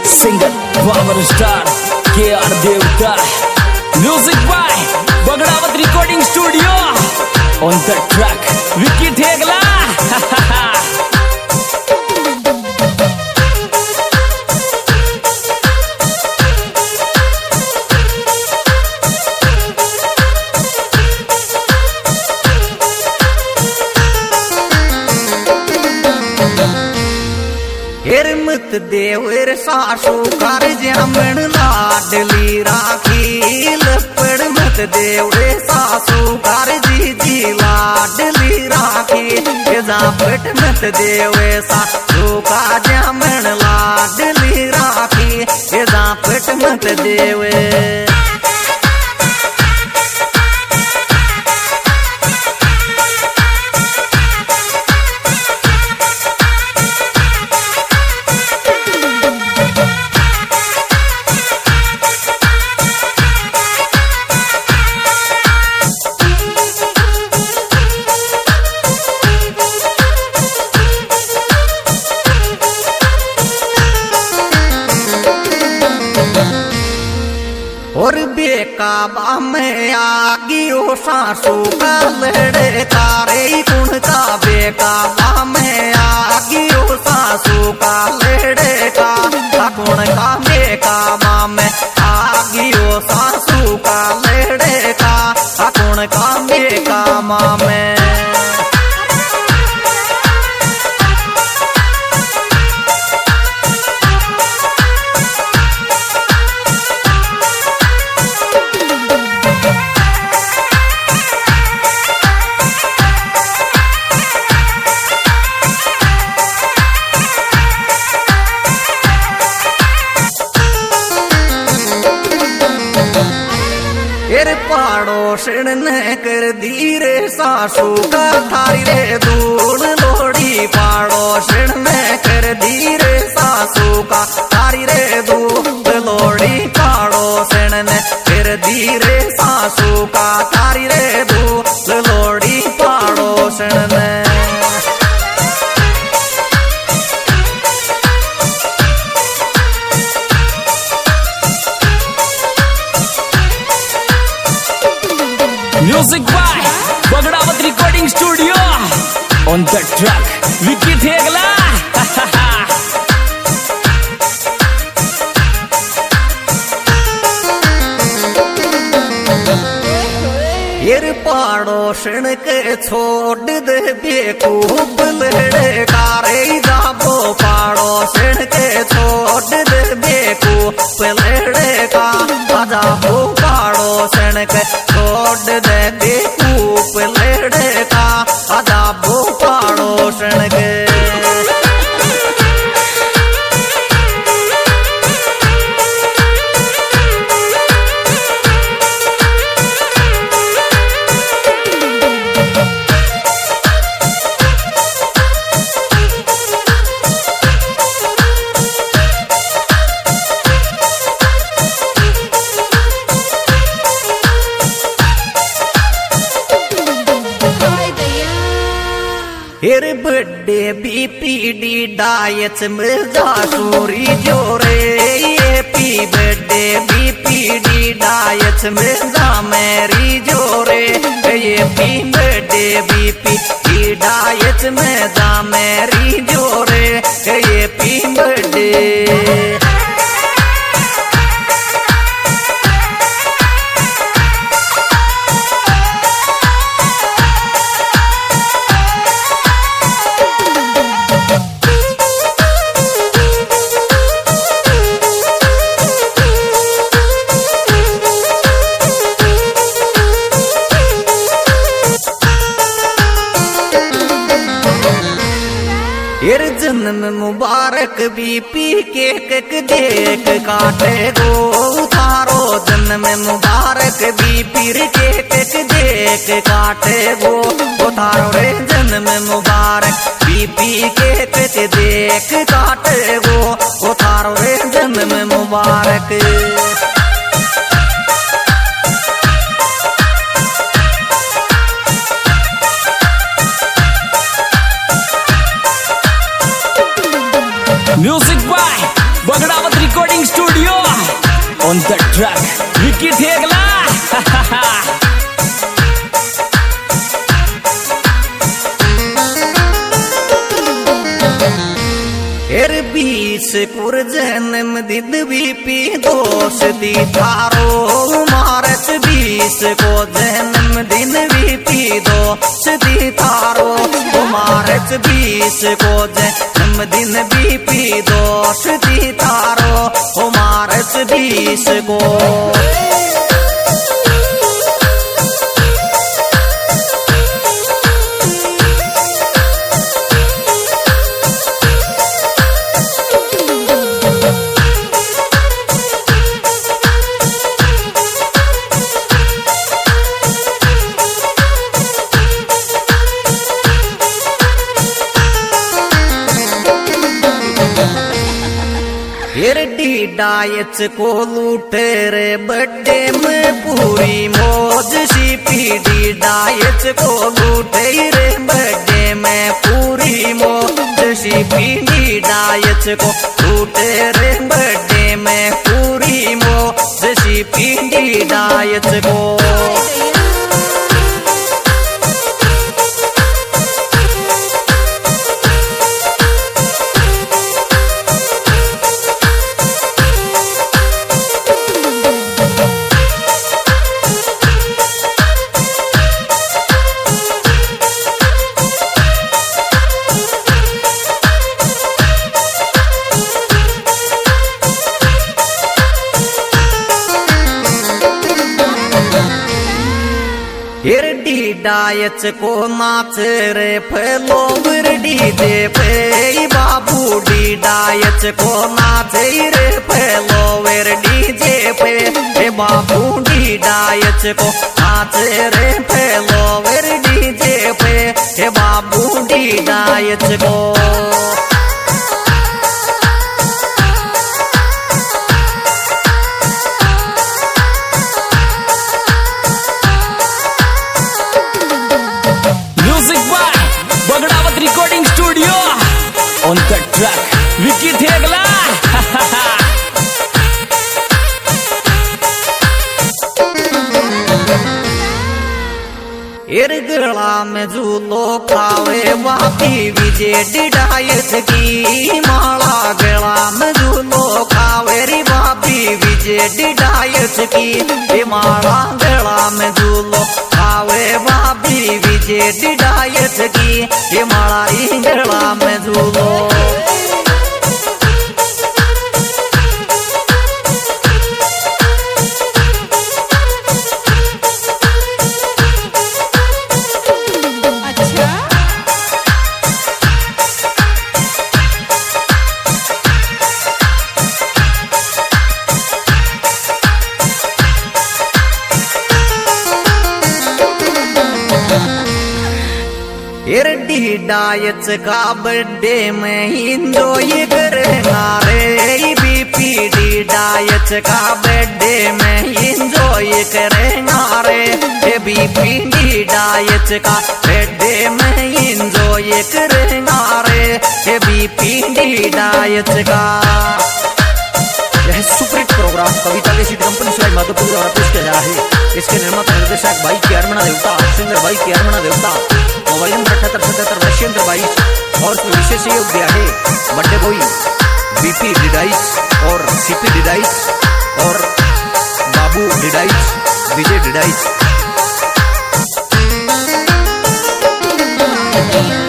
Singer power star KR Devta, music by Bagdawat recording studio, on the track Vicky Thegla. हिरमत देवर सासू कर जामन लाडली राखी, लपड़ मत देवरे सासू कर जी लाडली राखी, जापट मत देवे सासू का जामन लाडली राखी, जापट मत देवे। और बेकाबा में आगियो सासू का लड़े तारे गुण का, बेकाबा में आगियो सासू का लड़े का गुण का, बेकाबा में आगियो सासू का लड़े का गुण का, बेकाबा में। पड़ोसन ने कर दी रे सासू का थारी रे धूल लोड़ी, पड़ोसन ने कर दी रे सासू का थारी रे धूल लोड़ी, पड़ोसन ने कर दी रे सासू का थारी रे धूल लोड़ी, पड़ोसन ने। Music by Bagdawat recording studio, on the track Vicky Thegla. ये पड़ोसन के छोड़ दे बेकूफ लड़े कारे जाबो, पड़ोसन के छोड़ दे बेकूफ लड़े का जाबो, पड़ोसन के छोड़ दे बेकूफ लड़े का जाबो, पड़ोसन के। हिर बड्डे BPD डायच मिर्जा सूरी जोरे, ये पी बड्डे BPD डायच मिर्जा मेरी जोरे, ये पी बड्डे BPD डायच मिर्जा मेरी जोरे, ये पी बड्डे। हिर जन्म मुबारक BP केक देख काटे गो, थारो जन्म मुबारक BP केक देख काटे गो, थारो रे जन्म मुबारक BP केक देख काटे गो, थारो रे जन्म मुबारक। Music by Bagdawat recording on the track Vicky Thegla एर बीस कुर जन्म दिन बीपी दोष दी थारो मार्च 20 को जन्म दिन बीपी दोष दी थारो मार्च 20 को जन्म दिन बीपी दोष दी थारो मार्च 20 को डायच को लूटे रे बड्डे में पूरी मौज सीपीडी डायच को लूटे रे बड्डे में पूरी मौज सीपीडी डायच को लूटे रे बड्डे में पूरी मौज सीपीडी डायच को डायच को नाच रे फलोवर डीजे पे बाबू डी डायच को नाच रे फलोवर डीजे पे बाबू डी डायच को नाच रे फलोवर डीजे पे बाबू डी डायच को on the track Vicky Thegla गला में झूलो खावे वापी विजय डायच की माला गला में झूलो खावे री वापी विजय डायच की माला गला में झूलो खावे वापी विजय डायच की माला गला में झूलो डायच का बर्थडे में एंजॉय करना रे बीपीडी डायच का बर्थडे में एंजॉय करेगा रे बीपीडी डायच का बर्थडे में एंजॉय करेगा रे बीपीडी डायच का यह सुपरहिट प्रोग्राम कविता केसी कंपनी से माधोपुर द्वारा पेश किया गया है। इसके निर्माता निर्देशक भाई केरमणा देवता सिंगर भाई केरमणा देवता मोबाइल नंबर 7877 और विशेष सहयोग दिया है बर्थडे बॉय बीपी डिडाइस और सीपी डिडाइस और बाबू डिडाइस विजय डिडाइस।